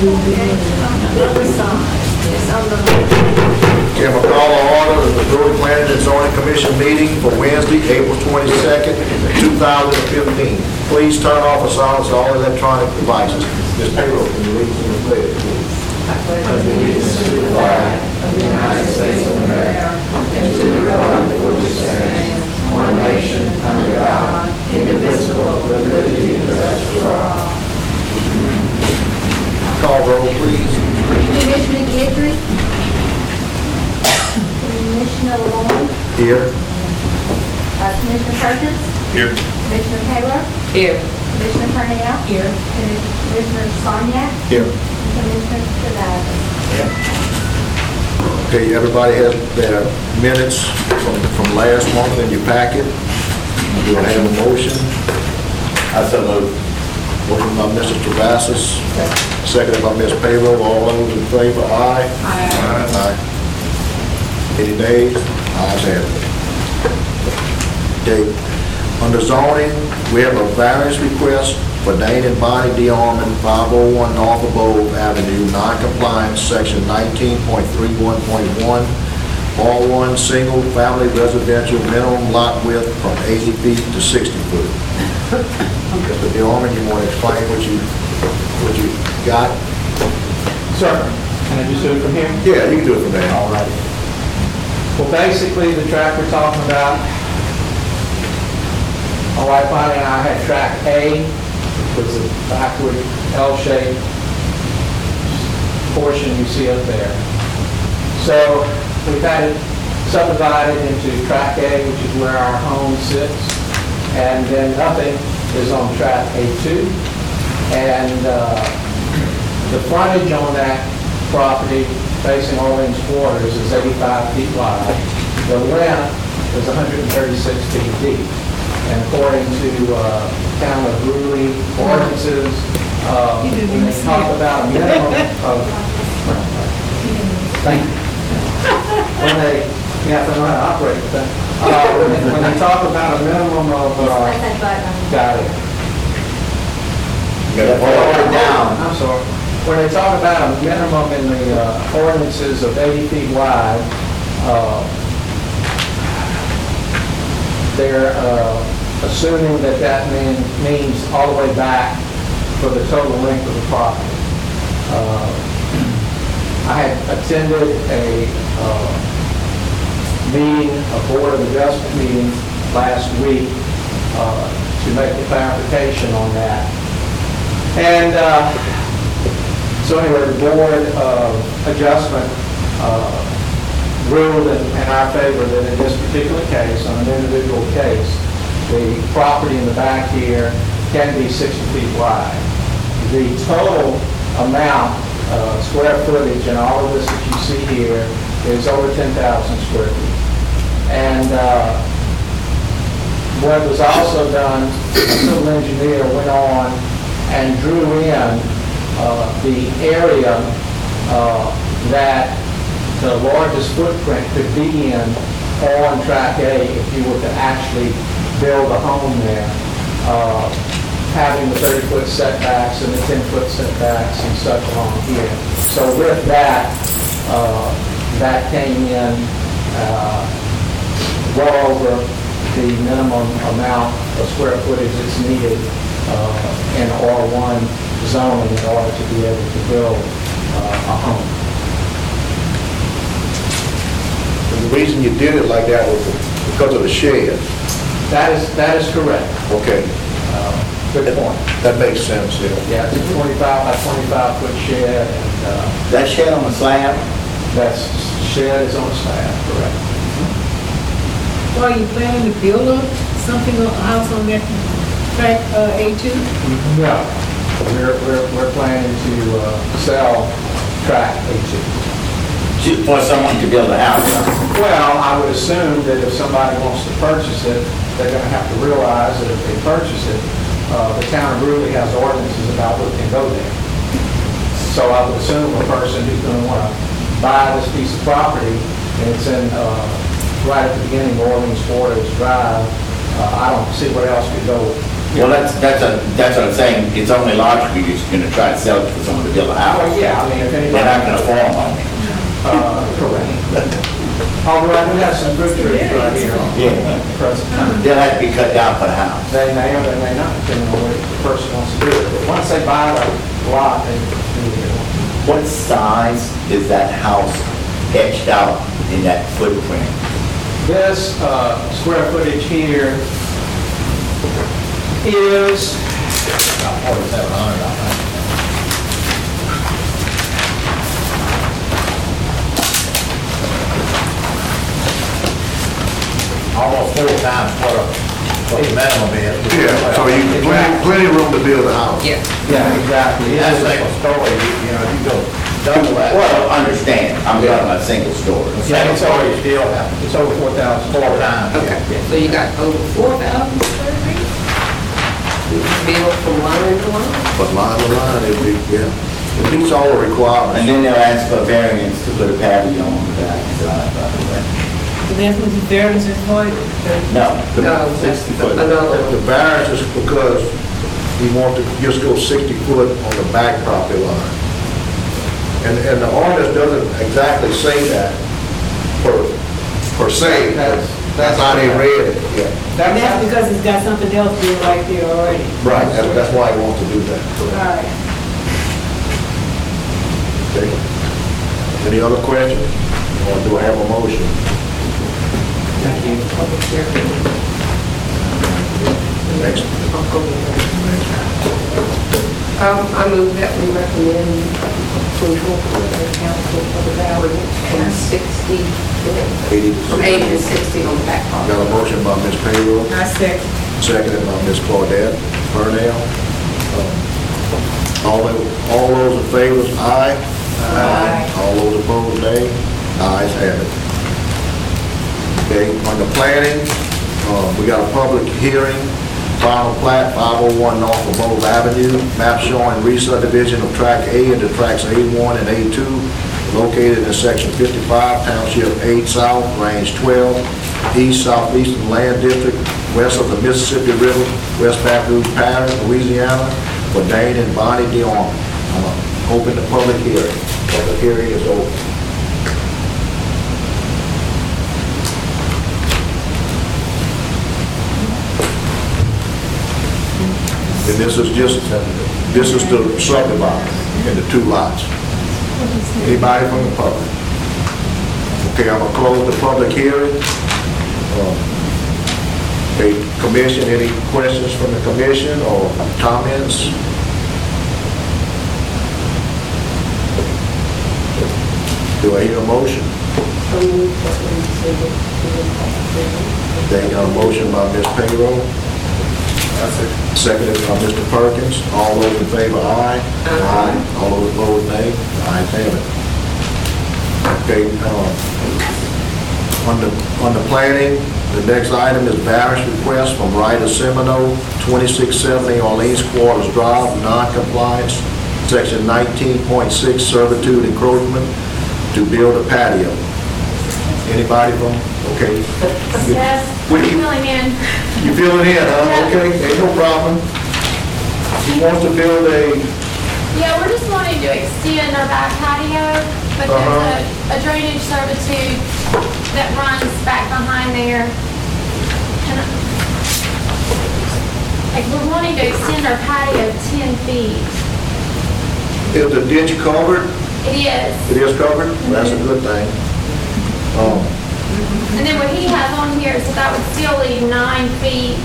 Okay, I'm going to call to order the Drury Planning and Zoning Commission meeting for Wednesday, April 22nd, 2015. Please turn off or silence all electronic devices. Ms. Payroll, can you lead us in the pledge, please? I pledge allegiance to the flag of the United States of America and to the republic for which it stands, one nation, under God, indivisible, with liberty and justice for all. Call roll, please. Commissioner Guidry. Commissioner Long. Here. Commissioner Perkins. Here. Commissioner Taylor. Here. Commissioner Purnell. Here. Commissioner Soniak. Here. Commissioner Sevada. Okay, everybody has their minutes from last month in your packet. Do I have a motion? I so move. Motion by Mr. Travassos, seconded by Ms. Payroll. All those in favor, aye? Aye. Any nays? Ayes have it. Okay. Under zoning, we have a variance request for Dane and Bonnie DeArmond, 501 North Abode Avenue, non-compliance, section 19.31.1, R1 single-family residential minimum lot width from 80 feet to 60 foot. Mr. DeArmond, you want to explain what you got? Sir, can I just do it from here? Yeah, you can do it from there. All right. Well, basically, the track we're talking about, my wife Bonnie and I had track A, which was a backward L-shaped portion you see up there. So we've had it subdivided into track A, which is where our home sits, and then nothing is on track A2. And the frontage on that property facing Orleans Quarters is 85 feet wide. The length is 136 feet deep. And according to Town of Greeley ordinances, when they talk about a minimum of, thank you. When they, you have to know how to operate the thing. When they talk about a minimum of, got it. You gotta hold it down. I'm sorry. When they talk about a minimum in the ordinances of 80 feet wide, they're assuming that that means all the way back for the total length of the property. I had attended a meeting, a Board of Adjustment meeting last week to make the clarification on that. And so anyway, the Board of Adjustment ruled in our favor that in this particular case, on an individual case, the property in the back here can be 60 feet wide. The total amount, square footage, and all of this that you see here is over 10,000 square feet. And what was also done, the civil engineer went on and drew in the area that the largest footprint could be in on track A if you were to actually build a home there, having the 30-foot setbacks and the 10-foot setbacks and such along here. So with that, that came in well over the minimum amount of square footage that's needed in R1 zoning in order to be able to build a home. And the reason you did it like that was because of the shed. That is correct. Okay. Good point. That makes sense, yeah. Yeah, it's a 25 by 25 foot shed, and That shed on the slab? that's shed is on a slab, correct. So are you planning to build something, a house on that track A2? No, we're planning to sell track A2. For someone to build a house? Well, I would assume that if somebody wants to purchase it, they're going to have to realize that if they purchase it, the town of Greeley has ordinances about what can go there. So I would assume a person who's going to want to buy this piece of property, and it's in right at the beginning of Orleans Quarters Drive, I don't see where else could go Well, that's what I'm saying, it's only logical you're just gonna try to sell it for someone to build a house. Oh, yeah, I mean, if They're not anybody, gonna farm on it. correct. Although I do have some fruit trees right here on Yeah. the present time. They'll have to be cut down for the house. They may or they may not, depending on what the person wants to do. But once they buy the lot, they need it. What size is that house etched out in that footprint? This square footage here is, About 4,700, I think. Almost 4 times what the minimum is. Yeah, so you, plenty of room to build a house. Yeah. yeah, exactly. That's a single story, you know, you go double that. Well, understand, I'm talking about single story. Single story, you still have It's over 4,000. 4 times. Okay, so you got over 4,000 square feet? You can build from line to line? But line to line, it'd be, yeah. It meets all the And requirements. then they'll ask for variance to put a patio on the back side, by the way. So there's going to be variances for it? No. No, 60 foot. another. The variance is because we want to just go 60 foot on the back property line. And the ordinance doesn't exactly say that per se. That's how they read it, yeah. And that's because it's got something else being right there already. Right, that's why I want to do that. All right. Okay. Any other questions? Or do I have a motion? Thank you. Public hearing. Next. I move that we recommend approval for the council for the variance from 60, 80. from 80 to 60 on the back part. Got a motion by Ms. Payroll, I second. seconded by Ms. Claudette Burnell. All those in favor, aye. Aye. All those opposed, nay. Ayes have it. Okay, on the planning, we got a public hearing, final plat, 501 North of Bowles Avenue, map showing re-subdivision of track A into tracks A1 and A2, located in section 55, township 8 south, range 12, east southeastern land district, west of the Mississippi River, West Baton Rouge Parish, Louisiana, for Dane and Bonnie Dion. Open the public hearing. Public hearing is open. And this is to subdivide into 2 lots. Anybody from the public? Okay, I'm gonna close the public hearing. Okay, commission, any questions from the commission or comments? Do I hear a motion? So move that we send it to the public hearing. Okay, got a motion by Ms. Payroll. Seconded by Mr. Perkins. All those in favor, aye. Aye. All those opposed, nay. Ayes have it. Okay, on the planning, the next item is variance request from Ryder Semino, 2670 Orleans Quarters Drive, non-compliance, section 19.6 servitude encroachment to build a patio. Anybody from, okay. Yes, What do you- filling in. You fill it in, huh? Okay, ain't no problem. You want to build a, Yeah, we're just wanting to extend our back patio, but there's a drainage servitude that runs back behind there. And like, we're wanting to extend our patio 10 feet. is the ditch covered? It is. It is covered? That's a good thing. And then what he has on here is that would still leave 9 feet.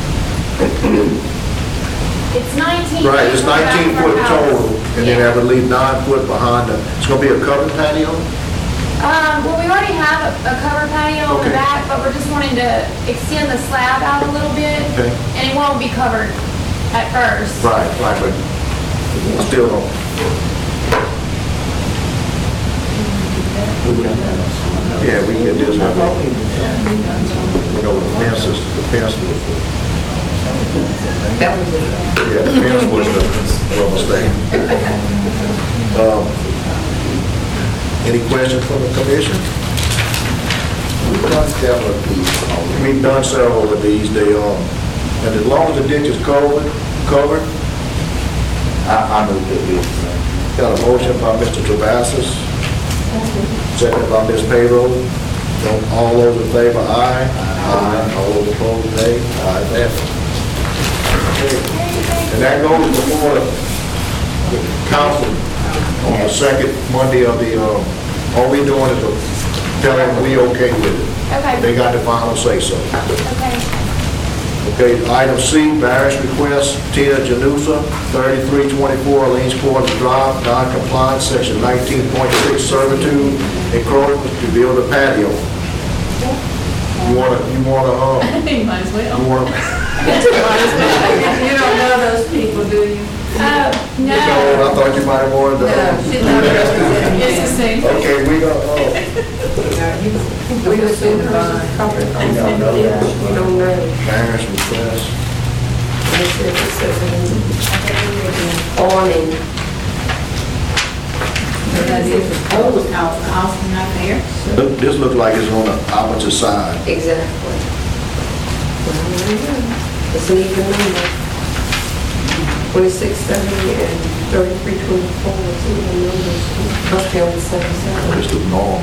It's 19 feet. Right, it's from the back 19 of our foot house. total, and then Yeah. that would leave 9 foot behind the, it's gonna be a covered patio? Well, we already have a covered patio on the Okay. back, but we're just wanting to extend the slab out a little bit. Okay. And it won't be covered at first. Right, but still don't. Yeah, we can get this one. You know, the fence is, That was it. yeah, the fence was the mistake. Any questions from the commission? We've done several of these. We've done several of these, And as long as the ditch is covered, I move that we adjourn. got a motion by Mr. Travassus, second by Ms. Payroll. All those in favor, aye. Aye. All those opposed, nay. Ayes have it. Okay. And that goes before the council on the second Monday of the, all we doing is tell them we okay with it. Okay. They got the final say-so. Okay. Okay, item C, variance request, Tina Janusa, 3324 Leans Quarters Drive, non-compliant, section 19.6 servitude, encroachment to build a patio. You wanna, You might as well. you wanna, You don't know those people, do you? No. I thought you might have wanted to. She's not representing It's the you. same. Okay, we don't, We just do the cover. You don't know. variance request. Awning. That is the old house, the house is not there. This looks like it's on the opposite side. Exactly. It's an even number. 2670 and 3324, it's even numbers. Must be on the same side. It's the norm.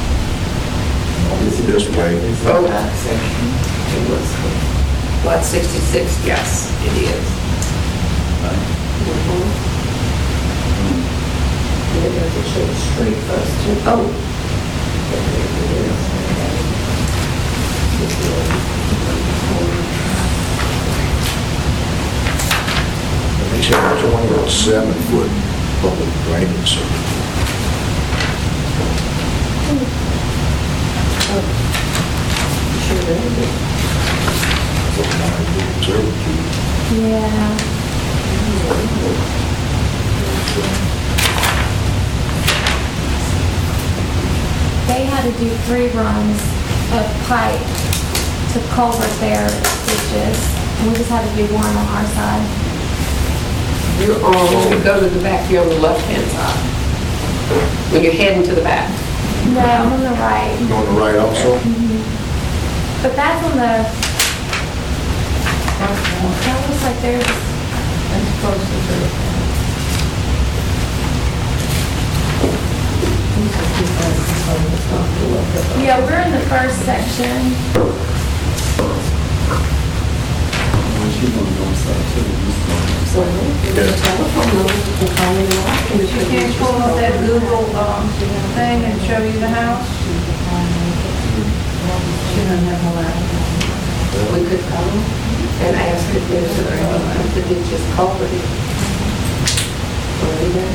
This way. Oh, lot 66, yes, it is. Maybe I could show the street first, too. Oh. They should have 27-foot public drainage service. Sure, that is. Yeah. They had to do 3 runs of pipe to culvert their ditches, and we just had to do 1 on our side. You're on, when you go to the back, you're on the left-hand side. When you're heading to the back. No, I'm on the right. You on the right also? But that's on the, that looks like there's, That's closer to the. yeah, we're in the first section. So, there's a telephone number, you can call me now. You can't pull up that Google thing and show you the house? She doesn't have a laptop. We could call and ask if there's a, if the ditch is covered. Or do that.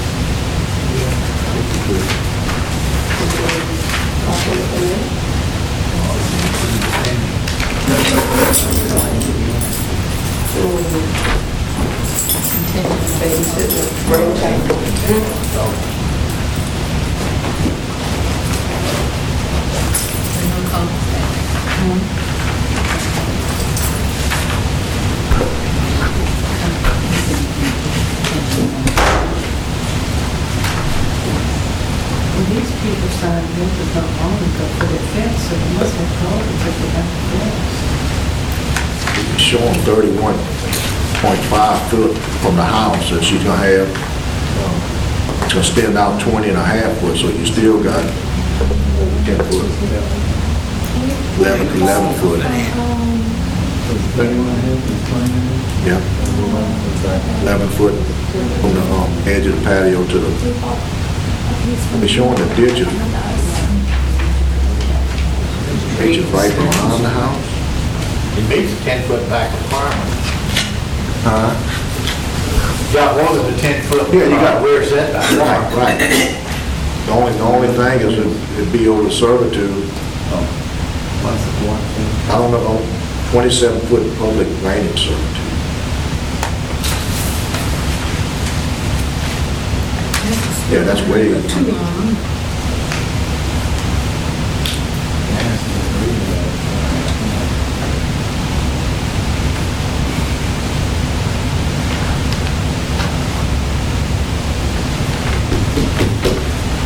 Babysit, bring tank. These people signed this not long ago for the fence, so they must have called and said they got the fence. It's showing 31.5 foot from the house that she's gonna have, to extend out 20.5 foot, so you still got 10 foot, 11 foot. Yeah. 11 foot from the edge of the patio to the, it's showing the ditches. Ditches right behind the house. It meets a 10-foot back requirement. Huh? You got one of the 10-foot. Yeah, you got- rear setback. Right. The only thing is it'd be over servitude. I don't know, 27-foot public drainage servitude. Yeah, that's way.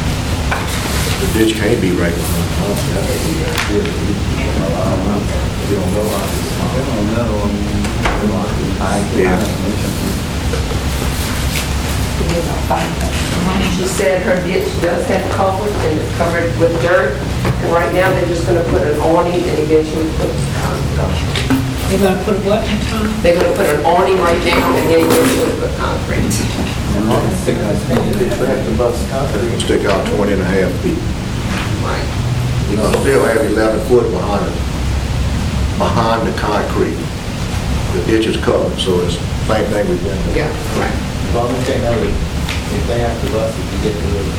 The ditch can't be right behind the house. You don't know. She said her ditch does have culvert and it's covered with dirt. And right now, they're just gonna put an awning and eventually put concrete. They're gonna put what in time? They're gonna put an awning right now and then eventually put concrete. Stick out 20 and a half feet. Right. You know, still have 11 foot behind the concrete. The ditch is covered, so it's same thing we've been doing. Yeah, right. As long as they know that if they have to bust it, you get to it.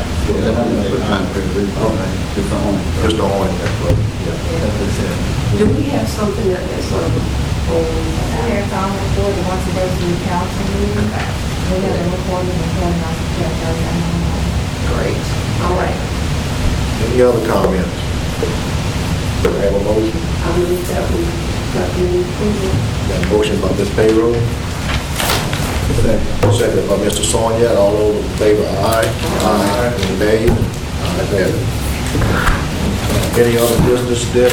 Just the awning that's covered. Do we have something that is sort of, There's all recorded once it goes to the council meeting. We have a recording and then I can tell you. great, all right. Any other comments? Do I have a motion? I move that we recommend approval. Got a motion by Ms. Payroll. Second by Mr. Sonia. All those in favor, aye. Aye. Any nays? Ayes have it. Any other business, Dick?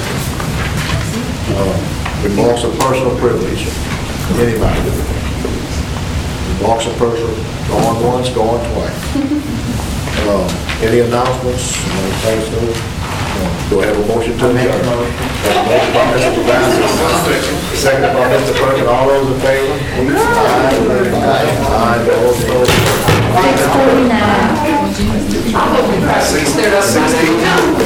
Remarks of personal privilege. Anybody? Remarks of personal, going once, going twice. Any announcements? Thanks, do I have a motion to adjourn? Motion by Mr. Tabasco. Second by Mr. Perkins. All those in favor? Aye. Those opposed? 6:49. I hope you guys stood up.